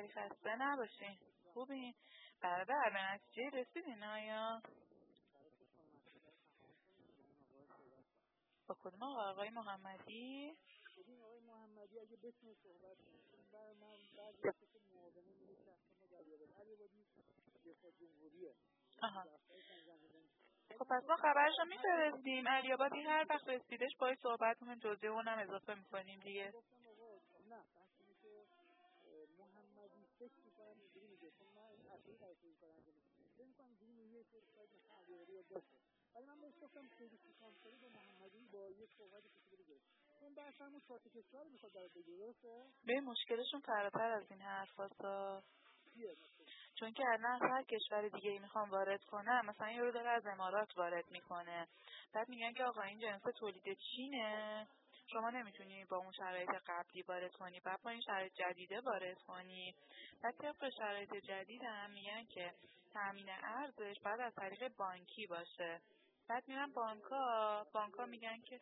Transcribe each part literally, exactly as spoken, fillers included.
خیلی خسته نباشین. خوبین؟ برادر به نتیجه رسیدین آیا؟ با کدوم آقا؟ آقای محمدی؟ ببین آقای محمدی اگه بتونه صحبت کنه برای من بعضی وقتا که معاونه میره شخصا ما در یابد علی‌آبادی دفاع جمهوریه. آها. خب پس ما خبرشو میفرستیم. علی‌آبادی هر وقت رسیدش باید صحبت کنیم، جزئیه اونم اضافه میکنیم دیگه. گفتم آقا نه بحث اینه که محمدی فکر میکنم اینجوری میگه چون من این اصلی قضیه میکنم فکر میکنم اینجوری میگه که شاید مثلا علی‌آبادی باشه، ولی من بهش گفتم خیلی سیستم شده با محمدی با یه صحبت کوچولو بگیره اون بحث همون چهار تا کشور میخواد برات بگیره. درسته؟ به مشکلشون فراتر از این حرفاسا. چیه؟ چون که الان هر کشور دیگه ای میخوام وارد کنم، مثلا یه رو داره از امارات وارد میکنه، بعد میگن که آقا این جنس تولید چینه، شما نمیتونی با اون شرایط قبلی وارد کنی، بعد با این شرایط جدیده وارد کنی. بعد طبق شرایط جدید هم میگن که تامین ارزش بعد از طریق بانکی باشه. بعد میرن بانک‌ها، بانک‌ها میگن که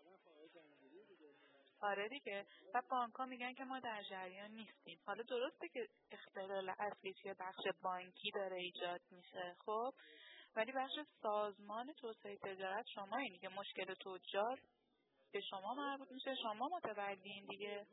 آره دیگه، و بانک‌ها میگن که ما در جریان نیستیم. حالا درسته که اختلال اصلی توی بخش بانکی داره ایجاد میشه، خب ولی بخش سازمان توسعه تجارت شما اینی که مشکل تجار به شما مربوط میشه، شما متولین دیگه.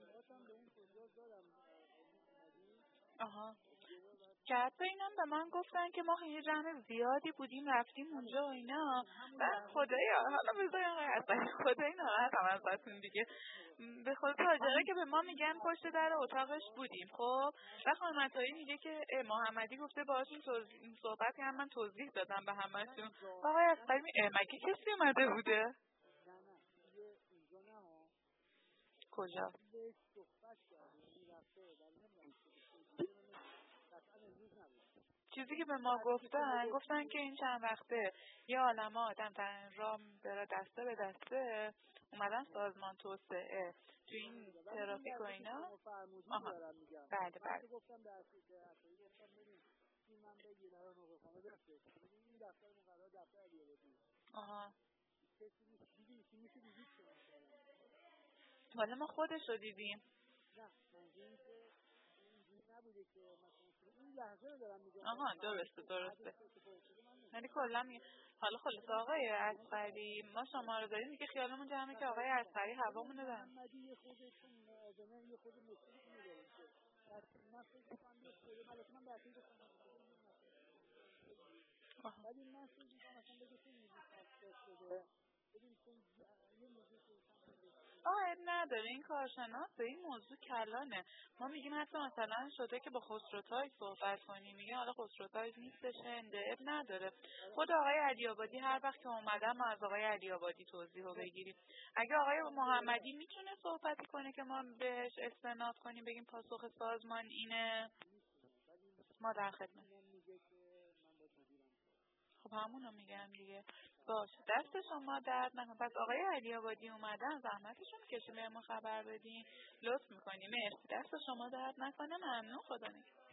آها. که حتی اینم به من گفتن که ما یه جمع زیادی بودیم رفتیم اونجا و اینا، بعد خدایا حالا بذاری آقای عصبی خدایی ناراحتم ازتون دیگه، به خود تاجره که به ما میگن پشت در اتاقش بودیم، خب و خانم عطایی میگه که محمدی گفته باهاشون توضیح صحبت کردم، من توضیح دادم به همه‌شون. آقای عصبی مگه کسی اومده بوده؟ نه نه دیگه اینجا نه ها. کجا؟ به صحبت کردیم رفته ولی نمیدونم قطعا امروز نبود. چیزی که به ما گفتن گفتن که این چند وقته یه عالمه آدم در رام بره دسته به دسته اومدن سازمان توسعه تو این ترافیک و اینا. آها بله بله گفتم در اصلی گفتم ببین این من بگیر الان رو بخوام درسته این دفتر مقرر دفتر علی‌آبادی. آها کسی نیست دیدی کی میشه دیدی چه حالا ما خودش رو دیدیم. نه منظورم که اینجوری نبوده که مثلا این لحظه رو دارم میگم. آها درسته درسته. ولی کلا می حالا خلاص آقای اصغری ما شما رو داریم دیگه خیالمون جمعه که آقای اصغری هوامون رو دارن. محمدی یه خودتون معاونه یه خود مشکلی نداره که من فکر می‌کنم یه خود البته من بحثی گفتم ولی من فکر می‌کنم مثلا بگه چه میگی تفسیر شده ببین چون یه موضوع آه نداره این کارشناس به این موضوع کلانه. ما میگیم حتی مثلا شده که با خسروتای صحبت کنیم، میگه حالا خسروتای نیستش هنده، اب نداره. خود آقای علی‌آبادی هر وقت که اومدن ما از آقای علی‌آبادی توضیح رو بگیریم. اگه آقای محمدی میتونه صحبتی کنه که ما بهش استناد کنیم بگیم پاسخ سازمان اینه، ما در خدمت. خب همونو میگم دیگه. باشه دست شما درد نکنه. پس آقای علی‌آبادی اومدن زحمتشون کشیده ما خبر بدین، لطف میکنیم. مرسی دست شما درد نکنه. ممنون. خدا نگهدار.